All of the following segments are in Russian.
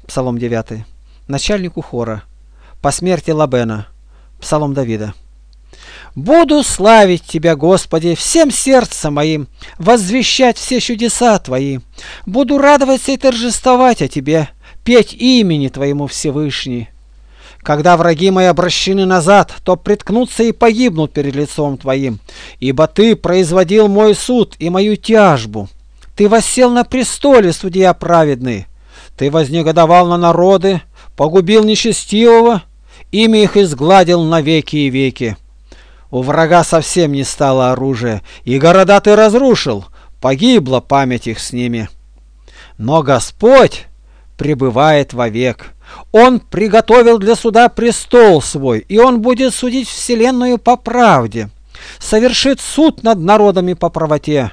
Псалом 9. Начальнику хора. По смерти Лабена. Псалом Давида. «Буду славить Тебя, Господи, всем сердцем моим, возвещать все чудеса Твои. Буду радоваться и торжествовать о Тебе, петь имени Твоему Всевышний. Когда враги мои обращены назад, то приткнутся и погибнут перед лицом Твоим, ибо Ты производил мой суд и мою тяжбу. Ты воссел на престоле, судья праведный. Ты вознегодовал на народы, погубил нечестивого, имя их изгладил на веки и веки. У врага совсем не стало оружия, и города ты разрушил, погибла память их с ними. Но Господь пребывает вовек. Он приготовил для суда престол свой, и Он будет судить вселенную по правде, совершит суд над народами по правоте.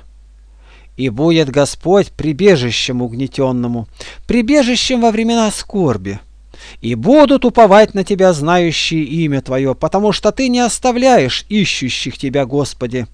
И будет Господь прибежищем угнетенному, прибежищем во времена скорби. И будут уповать на Тебя, знающие имя Твое, потому что Ты не оставляешь ищущих Тебя, Господи.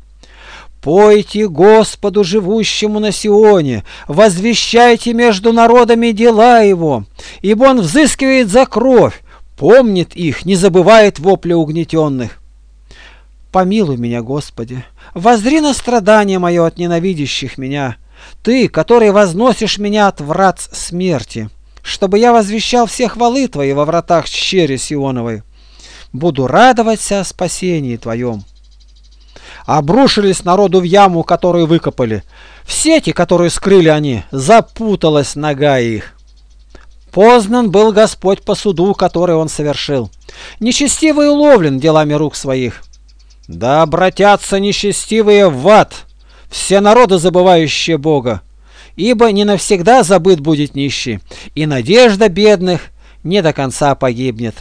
Пойте Господу, живущему на Сионе, возвещайте между народами дела Его, ибо Он взыскивает за кровь, помнит их, не забывает вопля угнетенных. Помилуй меня, Господи, воззри на страдание мое от ненавидящих меня, Ты, который возносишь меня от врат смерти, чтобы я возвещал все хвалы Твои во вратах щери Сионовой. Буду радоваться о спасении Твоем. Обрушились народу в яму, которую выкопали. В сети, которые скрыли они, запуталась нога их. Познан был Господь по суду, который Он совершил. Нечестивый уловлен делами рук своих. Да обратятся нечестивые в ад, все народы, забывающие Бога. Ибо не навсегда забыт будет нищий, и надежда бедных не до конца погибнет.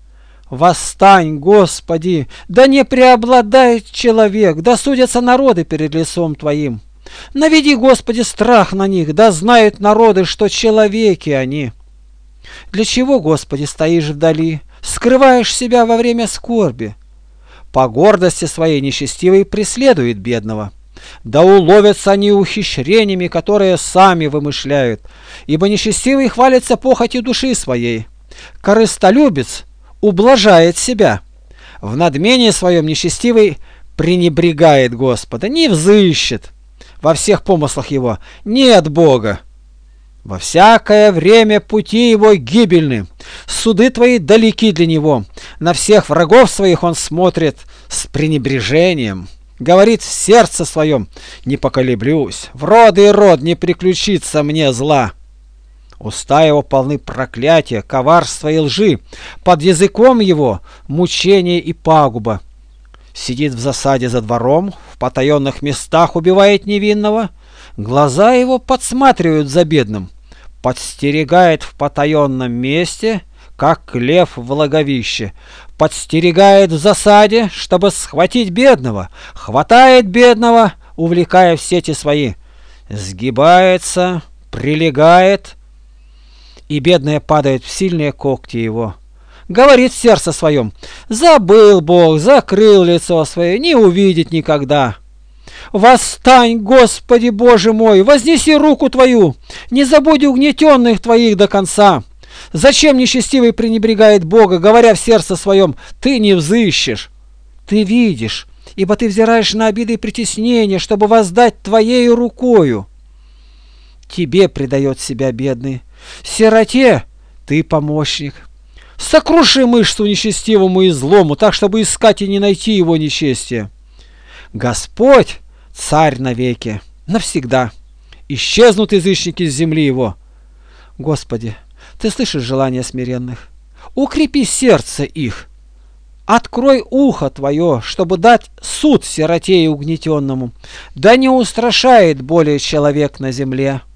Восстань, Господи, да не преобладает человек, да судятся народы перед лицом Твоим. Наведи, Господи, страх на них, да знают народы, что человеки они. Для чего, Господи, стоишь вдали, скрываешь себя во время скорби? По гордости своей нечестивый преследует бедного. Да уловятся они ухищрениями, которые сами вымышляют, ибо нечестивый хвалится похотью души своей. Корыстолюбец ублажает себя. В надмении своем нечестивый пренебрегает Господа, не взыщет. Во всех помыслах его нет Бога. Во всякое время пути его гибельны, суды твои далеки для него. На всех врагов своих он смотрит с пренебрежением. Говорит в сердце своем: не поколеблюсь, в роды и род не приключится мне зла. Уста его полны проклятия, коварства и лжи, под языком его мучение и пагуба. Сидит в засаде за двором, в потаенных местах убивает невинного, глаза его подсматривают за бедным, подстерегает в потаенном месте, как лев в логовище, подстерегает в засаде, чтобы схватить бедного, хватает бедного, увлекая в сети свои, сгибается, прилегает, и бедные падают в сильные когти его. Говорит в сердце своем: забыл Бог, закрыл лицо свое, не увидит никогда. Восстань, Господи Боже мой, вознеси руку Твою, не забудь угнетенных Твоих до конца. Зачем нечестивый пренебрегает Бога, говоря в сердце своем: ты не взыщешь? Ты видишь, ибо ты взираешь на обиды и притеснения, чтобы воздать Твоею рукою. Тебе предает себя бедный, сироте ты помощник. Сокруши мышцу нечестивому и злому, так, чтобы искать и не найти его нечестие. Господь царь навеки, навсегда. Исчезнут язычники с земли его. Господи, Ты слышишь желания смиренных. Укрепи сердце их. Открой ухо Твое, чтобы дать суд сироте и угнетенному. Да не устрашает более человек на земле.